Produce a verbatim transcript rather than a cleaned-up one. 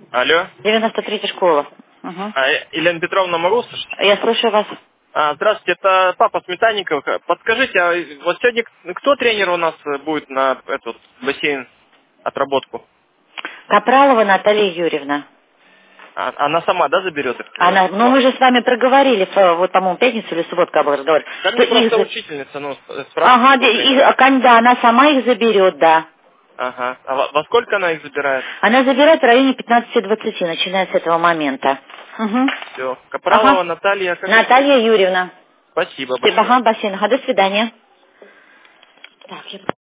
Алло. девяносто третья школа. Угу. А, э, Елена Петровна, могу услышать? Я слушаю вас. А, здравствуйте, это папа Сметанников. Подскажите, а вот сегодня к- кто тренер у нас будет на этот бассейн отработку? Капралова Наталья Юрьевна. А, она сама, да, заберет их? Она, ну мы же с вами проговорили, в- вот, по-моему, пятницу или субботу, когда был разговор, Да что мне их... просто за- учительница, ну, с- спрашивает, Ага, кто де- их, тренер. а, кон- да, она сама их заберет, да. Ага. А во, во сколько она их забирает? Она забирает в районе пятнадцати двадцати, начиная с этого момента. Угу. Все. Ага. Капралова Наталья, как вы сказали? Наталья Юрьевна. Спасибо Спасибо, большое. ага, бассейн. Ага, до свидания. Так, я...